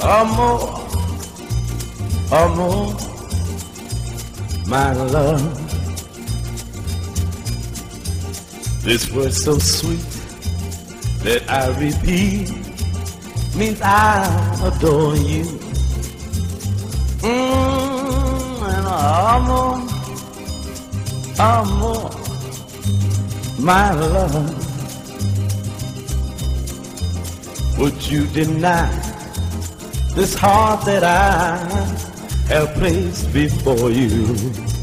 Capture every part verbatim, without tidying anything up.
Amor, amor, my love. This word so sweet that I repeat means I adore you. Mmm, and amor, amor, my love. Would you deny this heart that I have placed before you?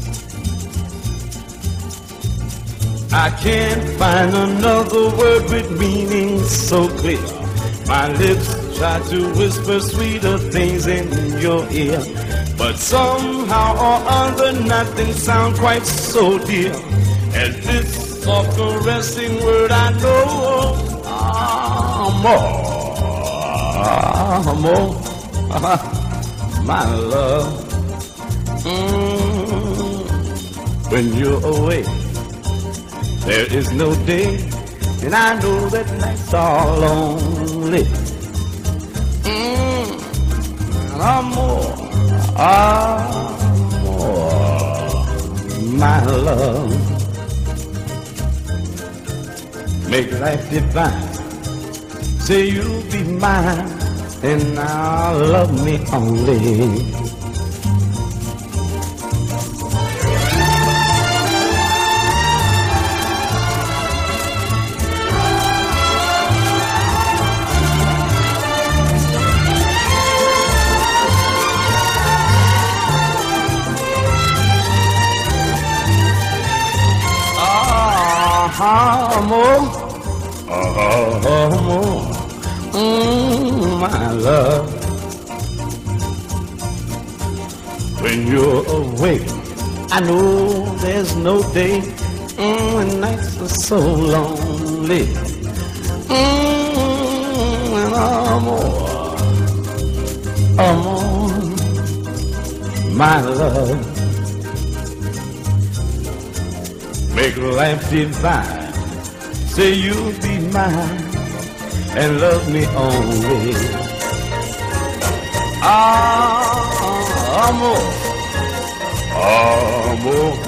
I can't find another word with meaning so clear. My lips try to whisper sweeter things in your ear, but somehow or other nothing sounds quite so dear as this soft caressing word I know. Amor, amor, my love. Mm, when you're away, there is no day, and I know that nights are lonely. Mm, amor, amor, my love. Make life divine. Say you'll be mine, and now love me only. Amor, amor, mm, my love. When you're away, I know there's no day, mm, when nights are so lonely. Mm, and amor, amor, my love. Make life divine. Say you'll be mine and love me only. Ah, amor, amor.